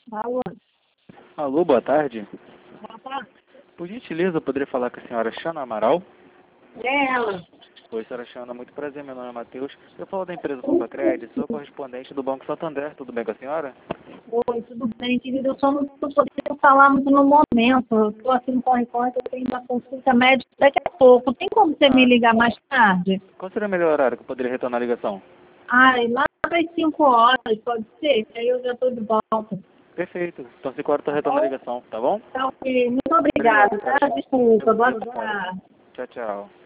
Alô, Alô, boa tarde. boa tarde. Por gentileza, eu poderia falar com a senhora Xana Amaral? É ela. Oi, senhora Xana, muito prazer, meu nome é Matheus. Eu falo da empresa Compacred, sou correspondente do Banco Santander, tudo bem com a senhora? Oi, tudo bem, querido? Eu só não estou podendo falar muito no momento. Eu estou aqui no corre-corre, eu tenho uma consulta médica daqui a pouco. Tem como você me Ah, ligar mais tarde? qual seria o melhor horário que eu poderia retornar a ligação? Ai, lá para as 5 horas, pode ser? Que aí eu já estou de volta. Perfeito, então 5 horas eu tô Tá retornando a bom? ligação, tá bom? Então, ok. Muito Obrigado, obrigada, senhora tá? Xana. Desculpa, boa Desculpa, senhora. tarde. Tchau, tchau.